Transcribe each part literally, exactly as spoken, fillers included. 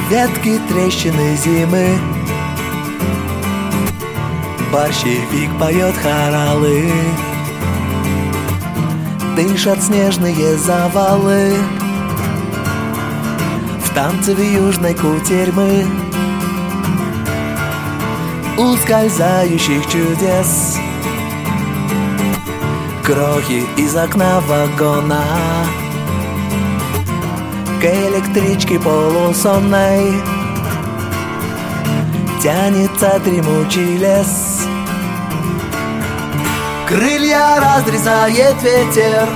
Ветки трещины зимы, борщевик поет хоралы, дышат снежные завалы в танце южной кутерьмы ускользающих чудес. Крохи из окна вагона к электричке полусонной тянется дремучий лес. Крылья разрезает ветер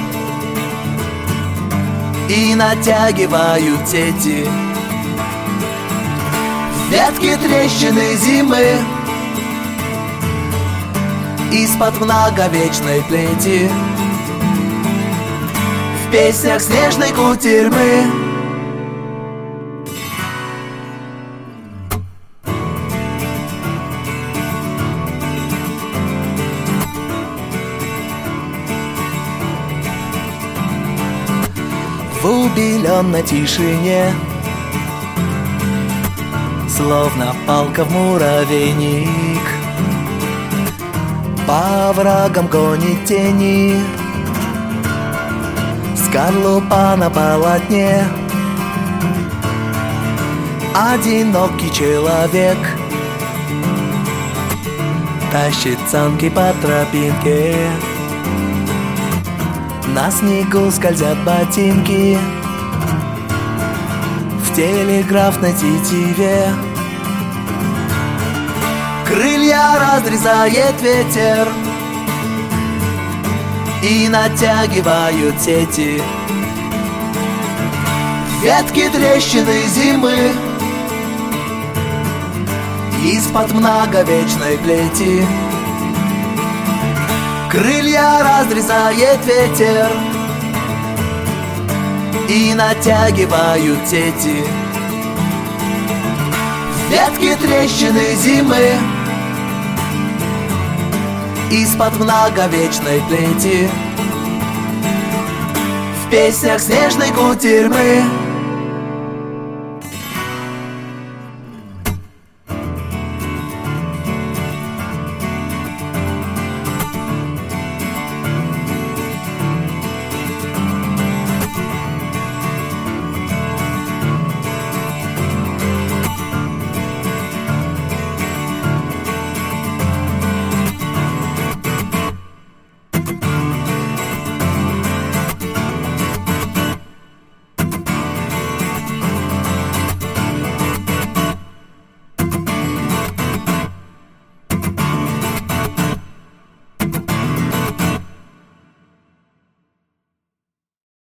и натягивают сети. Ветки трещины зимы из-под многовечной плети в песнях снежной кутерьмы. В убеленной тишине, словно палка в муравейник, по врагам гонит тени скорлупа на полотне. Одинокий человек тащит санки по тропинке, на снегу скользят ботинки в телеграфной тетиве. Крылья разрезает ветер и натягивают сети. Ветки трещины зимы из-под многовечной плети. Крылья разрезает ветер и натягивают сети. Ветки трещины зимы из-под многовечной плети в песнях снежной кутерьмы.